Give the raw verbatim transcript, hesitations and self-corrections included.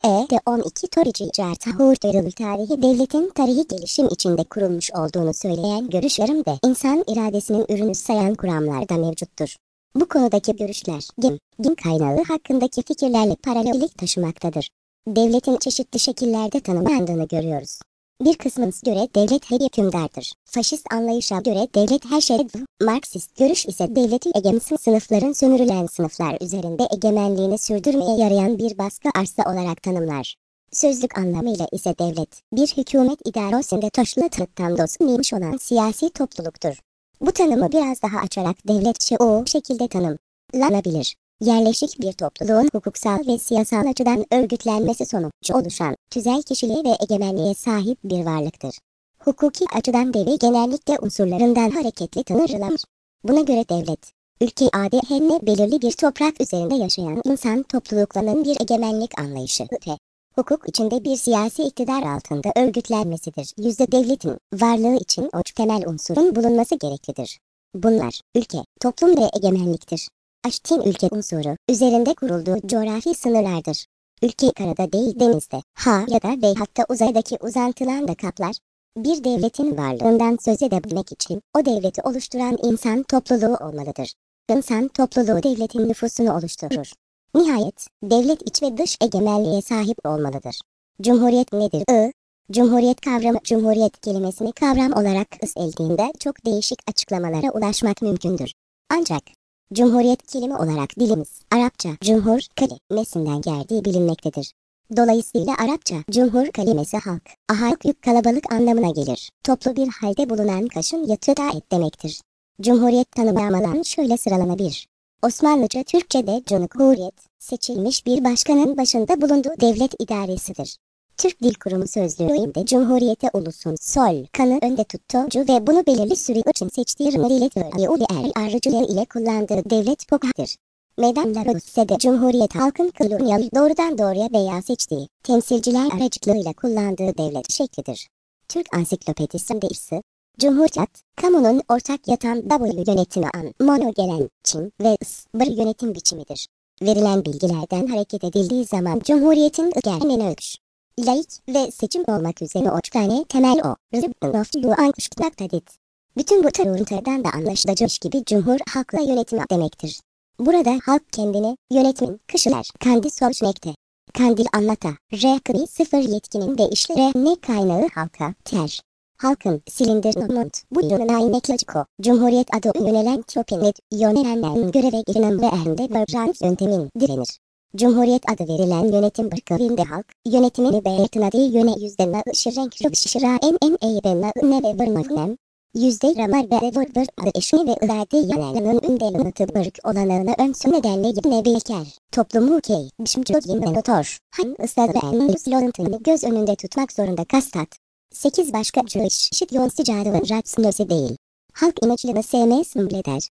E D on iki Torici Certahur tarihi devletin tarihi gelişim içinde kurulmuş olduğunu söyleyen görüşlerim de insan iradesinin ürünü sayan kuramlarda mevcuttur. Bu konudaki görüşler, Gim, Gim kaynağı hakkındaki fikirlerle paralellik taşımaktadır. Devletin çeşitli şekillerde tanımlandığını görüyoruz. Bir kısmımız göre devlet her hükümdardır. Faşist anlayışa göre devlet her şeydir. Marksist görüş ise devleti egemen sınıfların sömürülen sınıflar üzerinde egemenliğini sürdürmeye yarayan bir baskı arsa olarak tanımlar. Sözlük anlamıyla ise devlet, bir hükümet idaresinde taşlıtlıktan dosunulmuş olan siyasi topluluktur. Bu tanımı biraz daha açarak devlet şu şekilde tanımlanabilir. Yerleşik bir topluluğun hukuksal ve siyasal açıdan örgütlenmesi sonucu oluşan, tüzel kişiliğe ve egemenliğe sahip bir varlıktır. Hukuki açıdan devlet genellikle unsurlarından hareketli tanımlanır. Buna göre devlet, ülke adetine belirli bir toprak üzerinde yaşayan insan topluluklarının bir egemenlik anlayışı ve hukuk içinde bir siyasi iktidar altında örgütlenmesidir. Yüzde devletin varlığı için o temel unsurun bulunması gereklidir. Bunlar, ülke, toplum ve egemenliktir. Aştin ülke unsuru, üzerinde kurulduğu coğrafi sınırlardır. Ülke karada değil denizde, ha ya da ve hatta uzaydaki uzantılan da kaplar. Bir devletin varlığından söz edebilmek için o devleti oluşturan insan topluluğu olmalıdır. İnsan topluluğu devletin nüfusunu oluşturur. Nihayet, devlet iç ve dış egemenliğe sahip olmalıdır. Cumhuriyet nedir? I, Cumhuriyet kavramı, cumhuriyet kelimesini kavram olarak ısıldığında çok değişik açıklamalara ulaşmak mümkündür. Ancak, Cumhuriyet kelime olarak dilimiz, Arapça, cumhur kelimesinden geldiği bilinmektedir. Dolayısıyla Arapça, cumhur kelimesi halk, ahalk yük kalabalık anlamına gelir. Toplu bir halde bulunan kaşın yatıda et demektir. Cumhuriyet tanımlamaları şöyle sıralanabilir. Osmanlıca Türkçe'de cumhuriyet, seçilmiş bir başkanın başında bulunduğu devlet idaresidir. Türk Dil Kurumu sözlüğünde Cumhuriyete ulusun sol kanı önde tuttuğu ve bunu belirli süre için seçtiği millet ve er aracılığı ile kullandığı devlet pokadır. Meydanlar de Cumhuriyet halkın kılını doğrudan doğruya veya seçtiği temsilciler aracılığıyla kullandığı devlet şeklidir. Türk Ansiklopedisi'nde ise Cumhuriyet, kamunun ortak yatan W yönetimi an, mono gelen Çin ve ıs, bir yönetim biçimidir. Verilen bilgilerden hareket edildiği zaman Cumhuriyet'in genel ölçü, laik ve seçim olmak üzere üç tane temel o, rızıbın ankıştıktadır. Bütün bu tarihlerden de anlaşılacağı gibi cumhur halkla yönetimi demektir. Burada halk kendini, yönetimin, kişiler, kendi soruşmekte. Kandil anlata, rekli sıfır yetkinin ve işlere ne kaynağı halka, ter. Halkın, silindir nomont, bu yönün aynı klaciko, Cumhuriyet adı yönelen köpenet, yönelenlerin göreve gelinen ve erinde böbrans yöntemin direnir. Cumhuriyet adı verilen yönetim bırkılığında halk, yönetimini belirtinadığı yöne yüzde na ışırenk rıbışıra en en eğbe na ne ve vırmağınem, yüzde ramar ve vır vır adı eşini ve ılade yanarının ündelini bırk olanağını önsün nedenle yine bilker. Toplumu key, biçimci yine notor, han ısladı en üslorantını göz önünde tutmak zorunda kastat. sekiz başka çeşit yonsıcağı ratsınöse değil. Halk imajını sevmeye sımbleder.